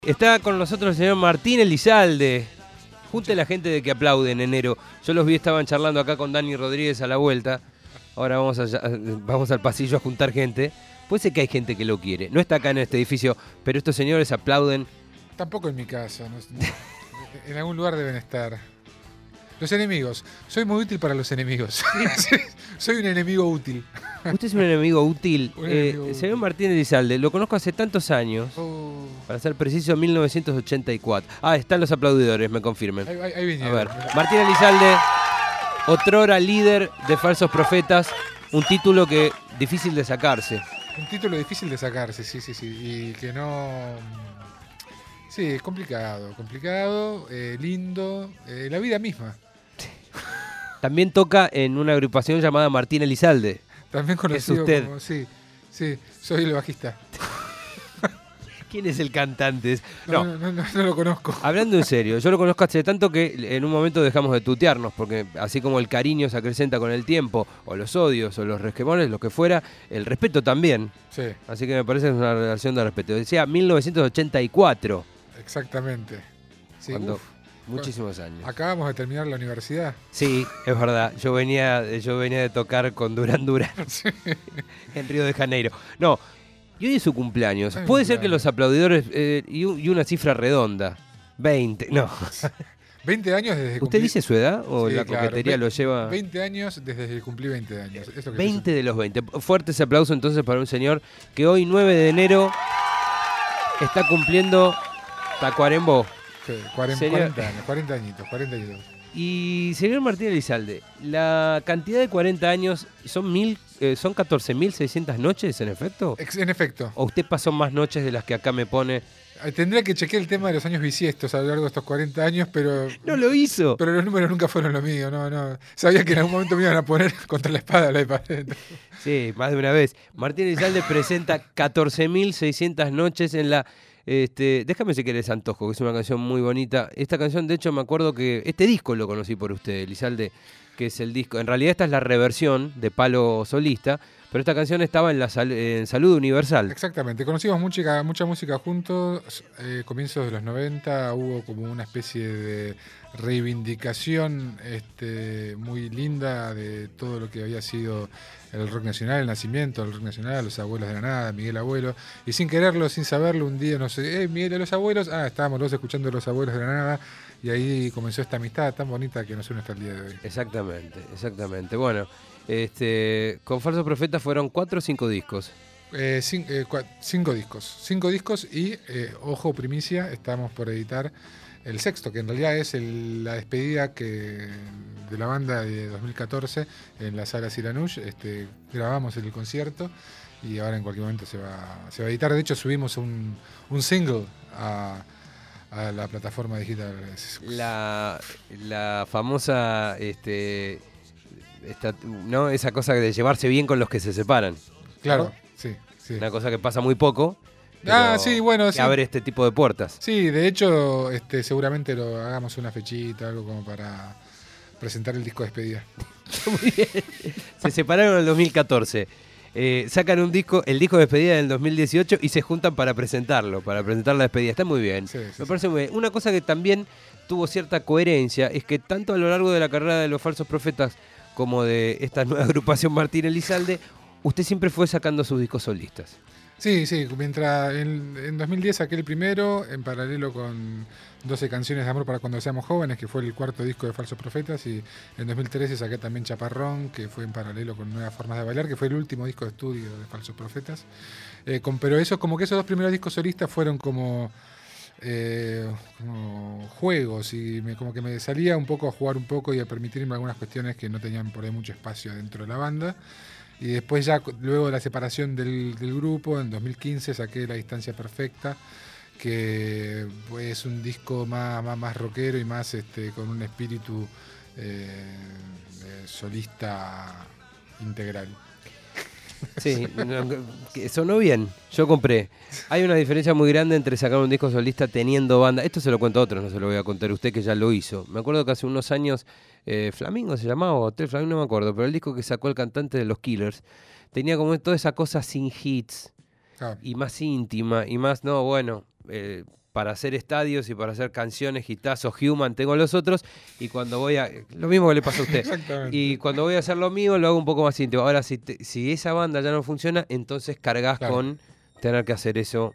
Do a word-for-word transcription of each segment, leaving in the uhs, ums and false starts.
Está con nosotros el señor Martín Elizalde. Junte la gente de que aplaude en enero. Yo los vi, estaban charlando acá con Dani Rodríguez a la vuelta. Ahora vamos, allá, vamos al pasillo a juntar gente. Puede ser que hay gente que lo quiere. No está acá en este edificio, pero estos señores aplauden. Tampoco en mi casa. No, en algún lugar deben estar. Los enemigos. Soy muy útil para los enemigos. Soy un enemigo útil. Usted es un enemigo útil. Un eh, enemigo útil. Señor Martín Elizalde, lo conozco hace tantos años. Oh. Para ser preciso, mil novecientos ochenta y cuatro. Ah, están los aplaudidores, me confirmen. Ahí, ahí, ahí vinieron. A ver, Martín Elizalde, otrora líder de Falsos Profetas. Un título que difícil de sacarse. Un título difícil de sacarse, sí, sí, sí. Y que no... Sí, es complicado, complicado, eh, lindo, eh, la vida misma. También toca en una agrupación llamada Martín Elizalde. También conocido ¿Es usted? como... Sí, sí, soy el bajista. ¿Quién es el cantante? No, no, no, no, no lo conozco. Hablando en serio, yo lo conozco hace tanto que en un momento dejamos de tutearnos, porque así como el cariño se acrecenta con el tiempo, o los odios, o los resquemones, lo que fuera, el respeto también. Sí. Así que me parece que es una relación de respeto. Decía mil novecientos ochenta y cuatro. Exactamente. Sí, Cuando, uf. muchísimos años. Acabamos de terminar la universidad. Sí, es verdad. Yo venía, yo venía de tocar con Durán Durán Sí. en Río de Janeiro. No, y hoy es su cumpleaños. Ay, Puede ser que cumpleaños. los aplaudidores eh, y, un- y una cifra redonda. veinte. No. veinte años desde que ¿Usted cumplí- dice su edad o Sí, la claro. coquetería Ve- lo lleva? veinte años desde que cumplí veinte años. Eso que veinte de los veinte. Fuerte ese aplauso entonces para un señor que hoy, nueve de enero, está cumpliendo Tacuarembó. Sí, cuarenta, Sería- cuarenta años, cuarenta añitos, cuarenta añitos. Y señor Martín Elizalde, la cantidad de cuarenta años son mil, eh, son catorce mil seiscientas noches, en efecto. Ex- En efecto, ¿O usted pasó más noches de las que acá me pone? eh, tendría que chequear el tema de los años bisiestos a lo largo de estos cuarenta años, pero, ¡No lo hizo! pero los números nunca fueron lo mío, no, no. Sabía que en algún momento me iban a poner contra la espada la de pared. Sí, más de una vez. Martín Elizalde presenta catorce mil seiscientas noches en la... Este, déjame si querés Antojo, que es una canción muy bonita. Esta canción, de hecho, me acuerdo que este disco lo conocí por usted, Elizalde, que es el disco. En realidad esta es la reversión de Palo Solista, pero esta canción estaba en la sal- en Salud Universal. Exactamente, conocimos mucha, mucha música juntos, eh, comienzos de los noventa, hubo como una especie de reivindicación este, muy linda de todo lo que había sido el rock nacional, el nacimiento del rock nacional, los abuelos de la nada, Miguel Abuelo, y sin quererlo, sin saberlo, un día, no sé, eh, Miguel de los abuelos, ah, estábamos los escuchando los abuelos de la nada, y ahí comenzó esta amistad tan bonita que nos une hasta el día de hoy. Exactamente, exactamente. Bueno, este, con Falsos Profetas fueron cuatro o cinco discos. Eh, cin- eh, cua- cinco discos, cinco discos y, eh, ojo, primicia, estamos por editar el sexto, que en realidad es el- la despedida que de la banda de dos mil catorce en la sala Siranush. Este, grabamos el concierto y ahora en cualquier momento se va, se va a editar. De hecho, subimos un, un single a, a la plataforma digital. La, la famosa, este, esta- ¿no? Esa cosa de llevarse bien con los que se separan. Claro, ¿no? sí, sí. Una cosa que pasa muy poco. Ah, pero sí, bueno, que sí. abre este tipo de puertas. Sí, de hecho, este, seguramente lo hagamos una fechita, algo como para presentar el disco de despedida. Muy bien. Se separaron en el dos mil catorce. Eh, sacan un disco, el disco de despedida del dos mil dieciocho y se juntan para presentarlo, para presentar la despedida. Está muy bien. Sí, sí, Me sí. parece muy bien. Una cosa que también tuvo cierta coherencia es que tanto a lo largo de la carrera de los Falsos Profetas como de esta nueva agrupación Martín Elizalde, usted siempre fue sacando sus discos solistas. Sí, sí, mientras en, en dos mil diez saqué el primero, en paralelo con doce canciones de amor para cuando seamos jóvenes, que fue el cuarto disco de Falsos Profetas, y en dos mil trece saqué también Chaparrón, que fue en paralelo con Nuevas Formas de Bailar, que fue el último disco de estudio de Falsos Profetas. Eh, con, pero eso, como que esos dos primeros discos solistas fueron como, eh, como juegos, y me, como que me salía un poco a jugar un poco y a permitirme algunas cuestiones que no tenían por ahí mucho espacio dentro de la banda. Y después ya, luego de la separación del, del grupo, en dos mil quince saqué La Distancia Perfecta, que pues, es un disco más, más, más rockero y más este, con un espíritu eh, eh, solista integral. Sí, no, que sonó bien. Yo compré. Hay una diferencia muy grande entre sacar un disco solista teniendo banda. Esto se lo cuento a otros, no se lo voy a contar a usted que ya lo hizo. Me acuerdo que hace unos años, eh, Flamingo se llamaba, o Hotel Flamingo, no me acuerdo, pero el disco que sacó el cantante de los Killers tenía como toda esa cosa sin hits Ah, y más íntima y más, no, bueno, eh, para hacer estadios y para hacer canciones, hitazos, Human, tengo los otros, y cuando voy a... Lo mismo que le pasa a usted. Exactamente. Y cuando voy a hacer lo mío, lo hago un poco más íntimo. Ahora, si, te, si esa banda ya no funciona, entonces cargas Claro. con tener que hacer eso.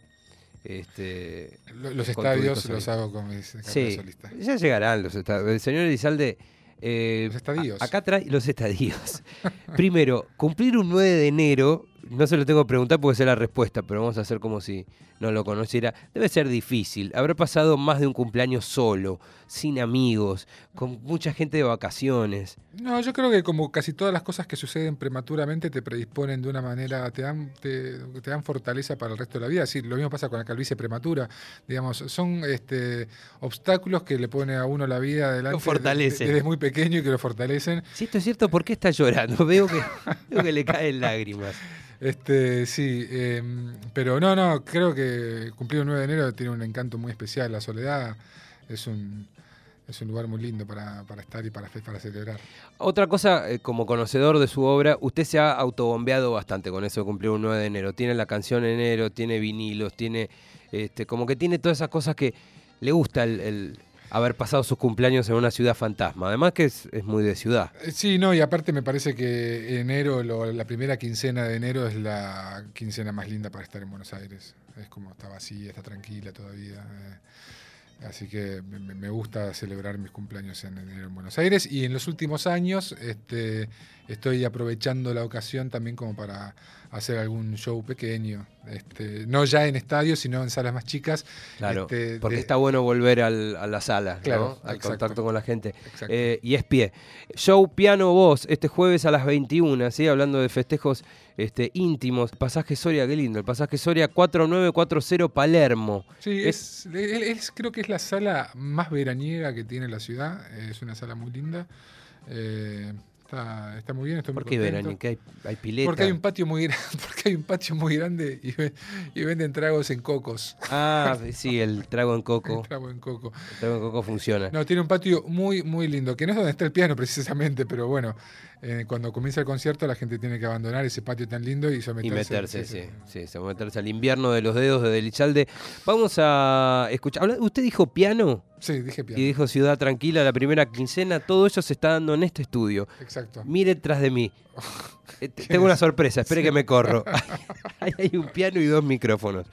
Este, Lo- Los con tu estadios disco los solista. hago con mis carreras Sí, solistas. ya llegarán los estadios. El señor Elizalde... Eh, Los estadios. a- acá trae los estadios. Primero, cumplir un nueve de enero, no se lo tengo que preguntar porque sé la respuesta, pero vamos a hacer como si no lo conociera. Debe ser difícil. Habrá pasado más de un cumpleaños solo, sin amigos, con mucha gente de vacaciones. No, yo creo que como casi todas las cosas que suceden prematuramente te predisponen de una manera, te dan, te, te dan fortaleza para el resto de la vida. Sí, lo mismo pasa con la calvicie prematura. Digamos, son este, obstáculos que le pone a uno la vida adelante. Lo fortalecen. de- Desde muy pequeño y que lo fortalecen. Si esto es cierto, ¿por qué está llorando? Veo que, veo que le caen lágrimas. Este, sí, eh, pero no, no, creo que cumplir un nueve de enero tiene un encanto muy especial. La Soledad es un, es un lugar muy lindo para, para estar y para, fe- para celebrar. Otra cosa, eh, como conocedor de su obra, usted se ha autobombeado bastante con eso de cumplir un nueve de enero. Tiene la canción en enero, tiene vinilos, tiene este, como que tiene todas esas cosas que le gusta el, el haber pasado sus cumpleaños en una ciudad fantasma. Además que es, es muy de ciudad. Eh, Sí, no, y aparte me parece que enero, lo- la primera quincena de enero es la quincena más linda para estar en Buenos Aires. Es como está vacía, está tranquila todavía. eh. Así que me, me- me gusta celebrar mis cumpleaños en enero en Buenos Aires. Y en los últimos años este, estoy aprovechando la ocasión también como para hacer algún show pequeño. Este, no ya en estadios, sino en salas más chicas. Claro, Este, porque de- está bueno volver al- a la sala, Claro, ¿no? Al exacto. contacto con la gente. Exacto. Eh, y es pie. Show Piano Voz, este jueves a las veintiuna, ¿sí? Hablando de festejos este, íntimos. Pasaje Soria, qué lindo. El pasaje Soria cuatro nueve cuatro cero Palermo. Sí, es, es- es- creo que es la sala más veraniega que tiene la ciudad. Es una sala muy linda. Eh, está, está muy bien, estoy ¿Por muy qué contento. verán? ¿Que hay, hay pileta? Porque hay un patio muy grande, porque hay un patio muy grande y, ve- y venden tragos en cocos. Ah, sí, el trago en coco. Trago en coco. El trago en coco funciona. No, tiene un patio muy, muy lindo, que no es donde está el piano precisamente, pero bueno, eh, cuando comienza el concierto la gente tiene que abandonar ese patio tan lindo y someterse. Y meterse, sí, sí, sí, meterse al invierno de los dedos de Delichalde. Vamos a escuchar. habla- ¿Usted dijo piano? Sí, dije piano. Y dijo Ciudad Tranquila, la primera quincena. Todo eso se está dando en este estudio. Exacto. Mire tras de mí. Eh, t- Tengo una sorpresa, espere que me corro. Ahí hay un piano y dos micrófonos.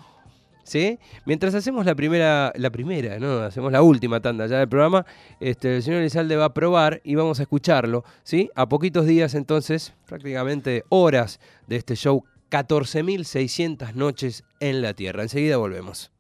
¿Sí? Mientras hacemos la primera, la primera, ¿no? Hacemos la última tanda ya del programa, este, el señor Elizalde va a probar y vamos a escucharlo, ¿sí? A poquitos días entonces, prácticamente horas de este show, catorce mil seiscientas noches en la Tierra. Enseguida volvemos.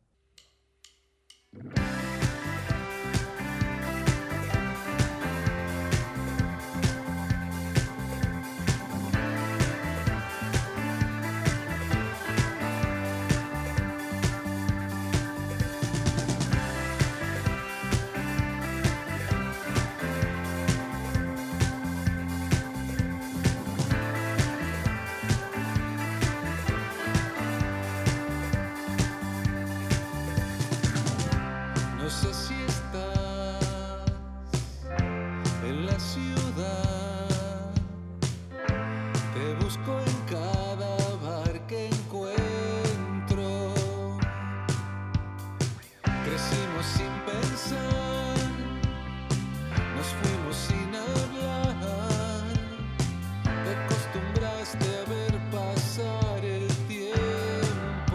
No sé si estás en la ciudad, te busco en cada bar que encuentro. Crecimos sin pensar, nos fuimos sin hablar, te acostumbraste a ver pasar el tiempo.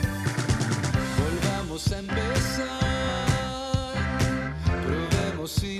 Volvamos a empezar, probemos y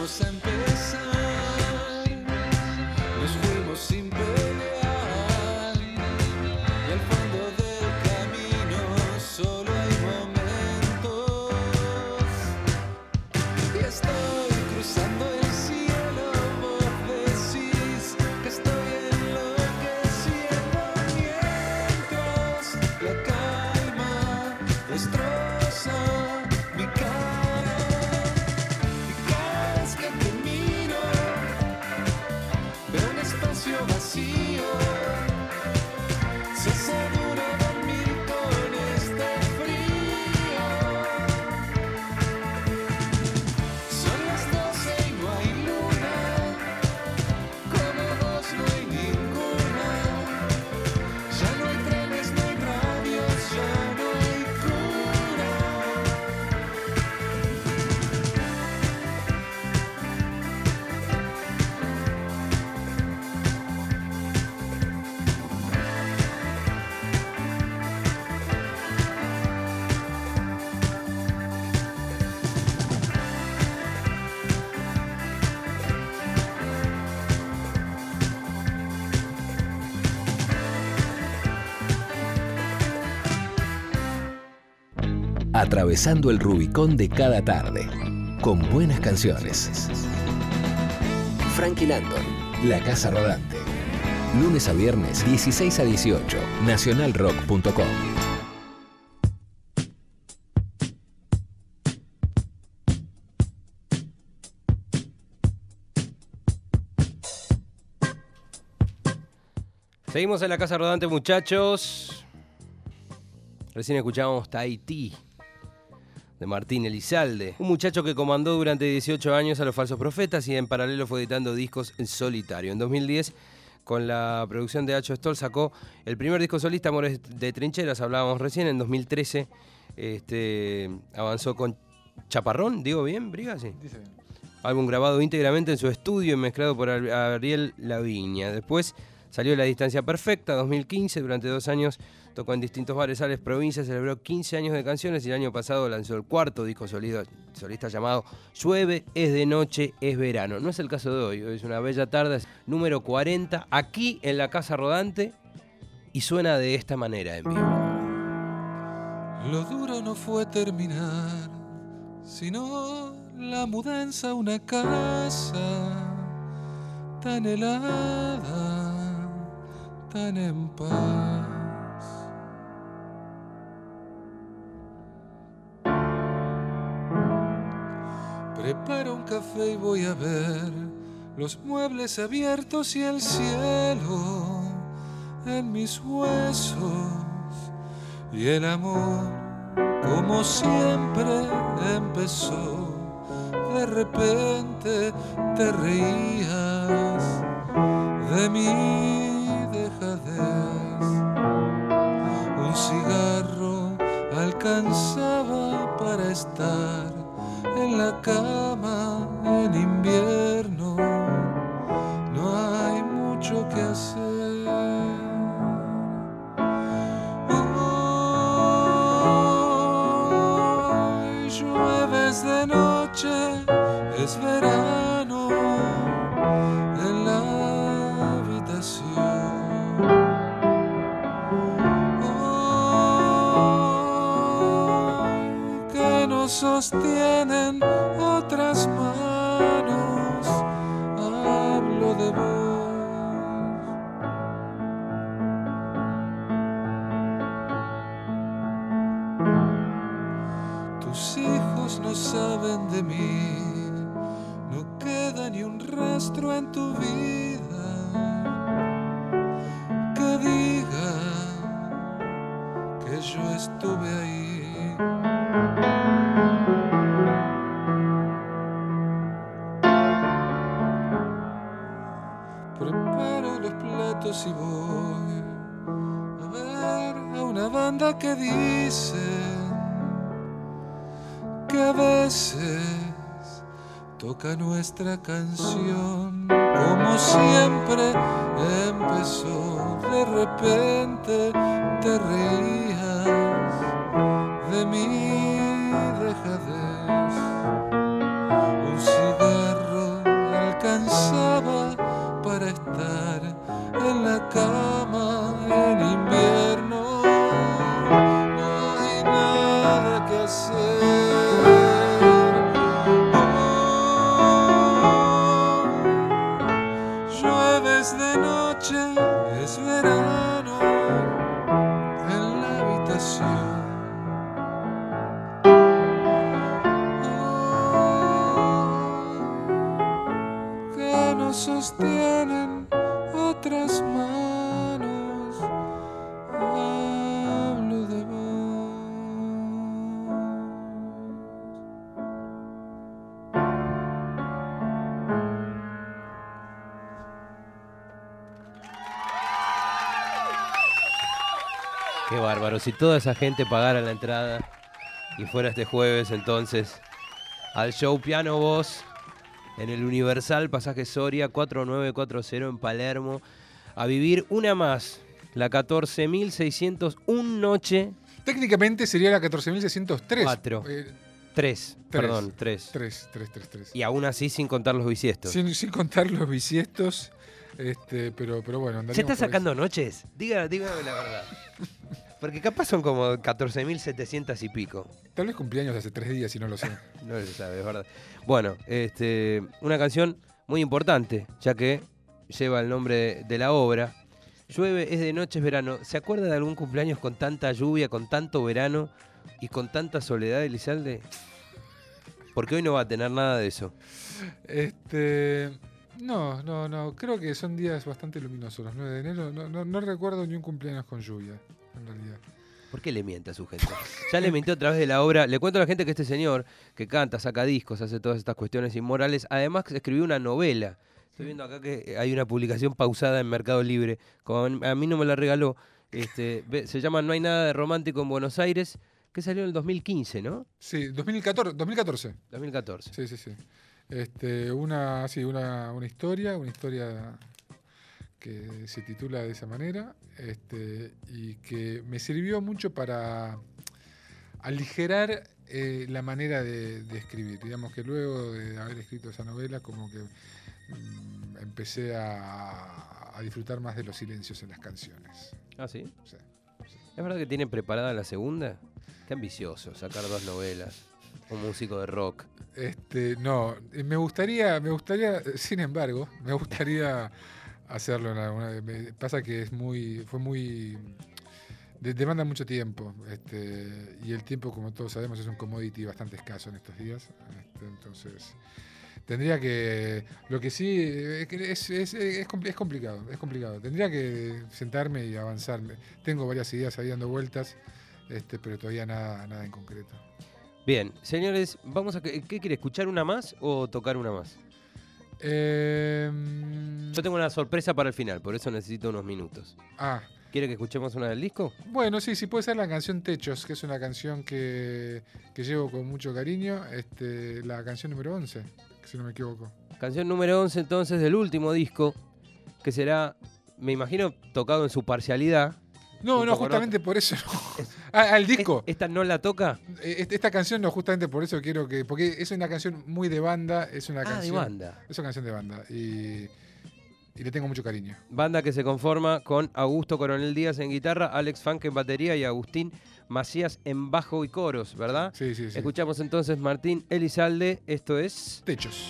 volvimos a empezar, nos fuimos sin pelear, y al fondo del camino solo hay momentos, y estoy cruzando el cielo, vos decís que estoy enloqueciendo mientras la calma destroza mi cara. Y cada vez que te miro veo un espacio vacío. Se hace duro dormir con este frío. Son las doce y no hay luna, como vos no hay ninguna. Ya no hay trenes, no hay radios, ya no hay cura. Atravesando el Rubicón de cada tarde, con buenas canciones. Frankie Landon, La Casa Rodante. Lunes a viernes, dieciséis a dieciocho, nacional rock punto com. Seguimos en La Casa Rodante, muchachos. Recién escuchábamos Tahití, de Martín Elizalde, un muchacho que comandó durante dieciocho años a los Falsos Profetas y en paralelo fue editando discos en solitario. En dos mil diez, con la producción de Acho Stoll, sacó el primer disco solista, Amores de Trincheras, hablábamos recién. En dos mil trece este, avanzó con Chaparrón, ¿digo bien, Briga? Sí. Dice bien. Álbum grabado íntegramente en su estudio y mezclado por Ariel Laviña. Después salió La Distancia Perfecta, dos mil quince, durante dos años tocó en distintos bares, sales, provincias, celebró quince años de canciones y el año pasado lanzó el cuarto disco solido, solista llamado Llueve, es de noche, es verano. No es el caso de hoy, hoy es una bella tarde, es número cuarenta, aquí en La Casa Rodante, y suena de esta manera en vivo. Lo duro no fue terminar, sino la mudanza a una casa tan helada, tan en paz. Preparo un café y voy a ver los muebles abiertos y el cielo en mis huesos y el amor como siempre empezó. De repente te reías de mi dejadez. Un cigarro alcanzaba para estar en la cama en invierno. No hay mucho que hacer. Hoy llueves de noche, es verano en la habitación. Hoy que nos sostienen otras manos, hablo de vos. Tus hijos no saben de mí, no queda ni un rastro en tu vida que diga que yo estuve ahí. Preparo los platos y voy a ver a una banda que dice que a veces toca nuestra canción como siempre empezó. De repente te reías de mi dejadez. Un cigarro es de noche, es verano en la habitación. Oh, que nos sostienen otras manos. Hablo de vos. Qué bárbaro. Si toda esa gente pagara la entrada y fuera este jueves, entonces, al show Piano Voz en el Universal Pasaje Soria cuatro nueve cuatro cero en Palermo, a vivir una más, la catorce mil seiscientos uno noche. Técnicamente sería la catorce mil seiscientos tres. Cuatro. Eh, Tres, Tres. perdón, tres. tres, tres, tres, tres. Y aún así sin contar los bisiestos. Sin, sin contar los bisiestos, este, pero, pero bueno. ¿Ya andaríamos está por sacando noches? Diga, dígame la verdad. Porque capaz son como catorce mil setecientos y pico. eso. Tal vez cumpleaños hace tres días y no lo sé. No se sabe, es verdad. Bueno, este, una canción muy importante, ya que lleva el nombre de, de la obra. Llueve, es de noche, es verano. ¿Se acuerda de algún cumpleaños con tanta lluvia, con tanto verano y con tanta soledad, Elizalde? Porque hoy no va a tener nada de eso. Este, no, no, no. Creo que son días bastante luminosos. Los nueve de enero. No, no, no recuerdo ni un cumpleaños con lluvia, en realidad. ¿Por qué le miente a su gente? Ya le mintió a través de la obra. Le cuento a la gente que este señor, que canta, saca discos, hace todas estas cuestiones inmorales, además escribió una novela. Estoy viendo acá que hay una publicación pausada en Mercado Libre. Como a mí no me la regaló. Este, ve- se llama No hay nada de romántico en Buenos Aires, que salió en el dos mil quince, ¿no? Sí, dos mil catorce. dos mil catorce. dos mil catorce. Sí, sí, sí. Este, una, sí, una, una historia, una historia que se titula de esa manera, este, y que me sirvió mucho para aligerar eh, la manera de, de escribir. Digamos que luego de haber escrito esa novela, como que mm, empecé a, a disfrutar más de los silencios en las canciones. Ah, ¿sí? Sí. ¿Es verdad que tienen preparada la segunda? Qué ambicioso, sacar dos novelas. Un músico de rock. Este, no, eh, me gustaría, me gustaría, sin embargo, me gustaría hacerlo. en alguna- me pasa que es muy, fue muy, de- demanda mucho tiempo, este, y el tiempo, como todos sabemos, es un commodity bastante escaso en estos días. Este, entonces, tendría que, lo que sí, eh, que es, es, es, compli- es complicado, es complicado. Tendría que sentarme y avanzar. Tengo varias ideas ahí dando vueltas, este, pero todavía nada, nada en concreto. Bien, señores, vamos a ¿qué quiere? ¿Escuchar una más o tocar una más? Eh, Yo tengo una sorpresa para el final, por eso necesito unos minutos. ah, ¿Quiere que escuchemos una del disco? bueno, sí, sí puede ser la canción Techos, que es una canción que, que llevo con mucho cariño, este, la canción número once, si no me equivoco. Canción número once entonces del último disco, que será, me imagino, tocado en su parcialidad. No, Un no, poco justamente por eso no. Ah, al disco. ¿Esta no la toca? Eh, este- Esta canción no, justamente por eso quiero que, porque es una canción muy de banda, es una Ah, de canción, banda. es una canción de banda y, y le tengo mucho cariño. Banda que se conforma con Augusto Coronel Díaz en guitarra, Alex Funk en batería y Agustín Macías en bajo y coros, ¿verdad? Sí, sí, sí. Escuchamos entonces Martín Elizalde, esto es... Techos.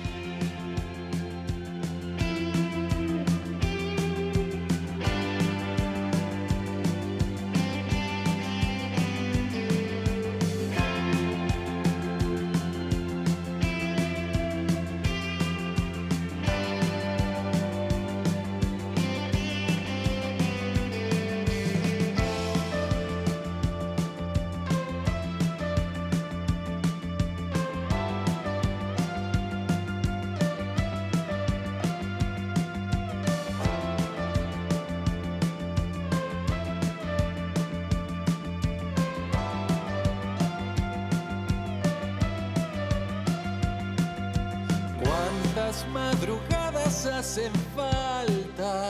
¿Cuántas madrugadas hacen falta?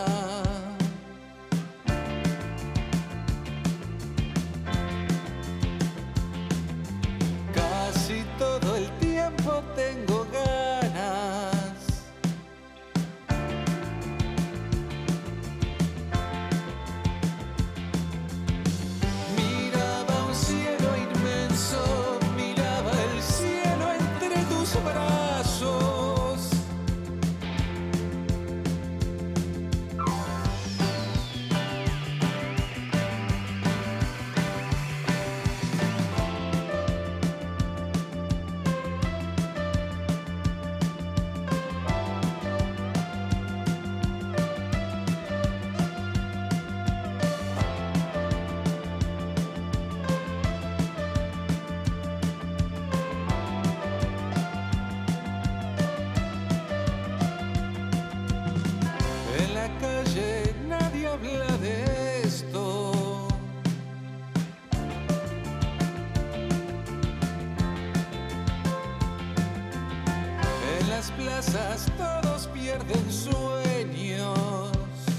Casi todo el tiempo tengo ganas. Miraba un cielo inmenso, miraba el cielo entre tus brazos. promesas, todos pierden sueños.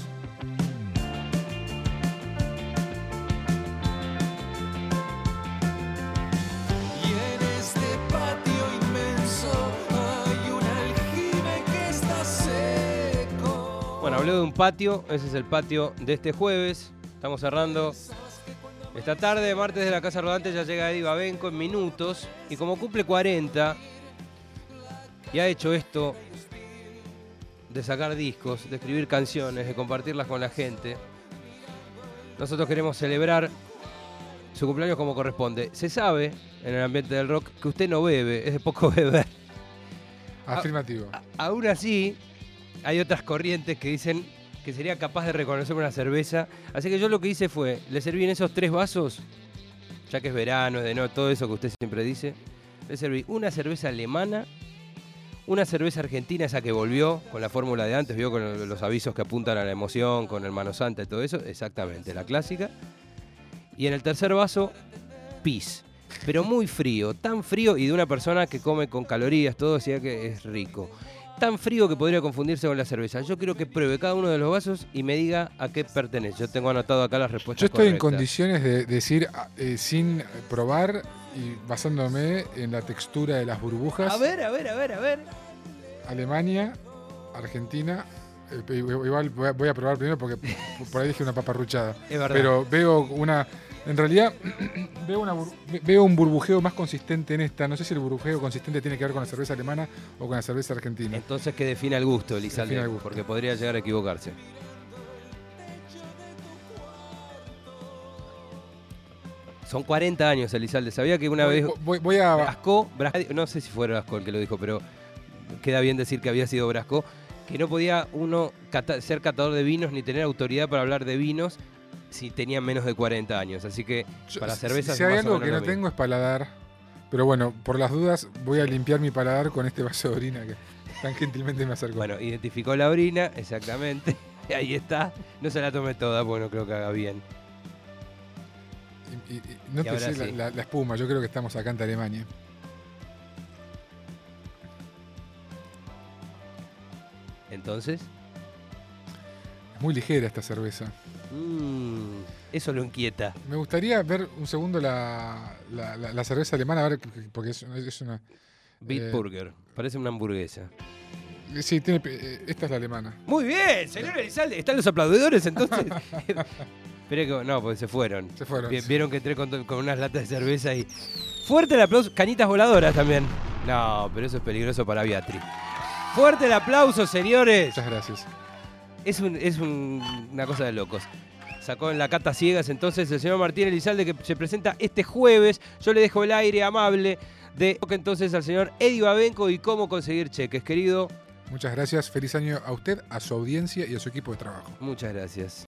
Y en este patio inmenso hay un aljibe que está seco. Bueno, hablé de un patio, ese es el patio de este jueves. Estamos cerrando esta tarde, martes de la Casa Rodante, ya llega Eddie Babenco en minutos. Y como cumple cuarenta y ha hecho esto de sacar discos, de escribir canciones, de compartirlas con la gente, nosotros queremos celebrar su cumpleaños como corresponde. Se sabe, en el ambiente del rock, que usted no bebe, es de poco beber. Afirmativo. A- aún así, hay otras corrientes que dicen que sería capaz de reconocer una cerveza. Así que yo lo que hice fue, le serví en esos tres vasos, ya que es verano, es de no, todo eso que usted siempre dice, le serví una cerveza alemana, una cerveza argentina, esa que volvió con la fórmula de antes, vio con los avisos que apuntan a la emoción, con el mano santa y todo eso, exactamente, la clásica. Y en el tercer vaso, pis. Pero muy frío, tan frío y de una persona que come con calorías, todo, decía que es rico. Tan frío que podría confundirse con la cerveza. Yo quiero que pruebe cada uno de los vasos y me diga a qué pertenece. Yo tengo anotado acá las respuestas Yo estoy en correctas. condiciones de decir eh, sin probar y basándome en la textura de las burbujas. A ver, a ver, a ver, a ver. Alemania, Argentina. eh, igual voy a, voy a probar primero porque por ahí dije una paparruchada. Es verdad. Pero veo una. En realidad, veo, una, bur- veo un burbujeo más consistente en esta. No sé si el burbujeo consistente tiene que ver con la cerveza alemana o con la cerveza argentina. Entonces que defina el gusto, Elizalde, Defina el gusto. porque podría llegar a equivocarse. Son cuarenta años, Elizalde. Sabía que una Voy, vez voy- voy a. Brasco, Bras- no sé si fue Brasco el que lo dijo, pero queda bien decir que había sido Brasco, que no podía uno cata- ser catador de vinos ni tener autoridad para hablar de vinos si tenía menos de cuarenta años. Así que yo- para si- cervezas Si hay más o algo menos que lo no mismo. tengo es paladar. Pero bueno, por las dudas, voy a limpiar mi paladar con este vaso de orina que tan gentilmente me acercó. Bueno, identificó la orina, exactamente. Ahí está. No se la tome toda, porque no creo que haga bien. Y, y- y no Y te ahora sé la, sí. la- la espuma, yo creo que estamos acá en Alemania. Entonces, Es muy ligera esta cerveza. mm, eso lo inquieta. Me gustaría ver un segundo la, la- la- la cerveza alemana, a ver, porque es, es una. Bitburger, parece una hamburguesa. Sí, tiene, eh, esta es la alemana. Muy bien, señor Elizalde. ¿Están los aplaudidores entonces? Pero que, no, porque se fueron. Se fueron. Vi- sí. Vieron que entré con, to- con unas latas de cerveza y... Fuerte el aplauso. Cañitas voladoras también. No, pero eso es peligroso para Beatriz. Fuerte el aplauso, señores. Muchas gracias. Es, un- es un- una cosa de locos. Sacó en la cata ciegas entonces el señor Martín Elizalde, que se presenta este jueves. Yo le dejo el aire amable de entonces al señor Eddie Babenco y cómo conseguir cheques, querido. Muchas gracias. Feliz año a usted, a su audiencia y a su equipo de trabajo. Muchas gracias.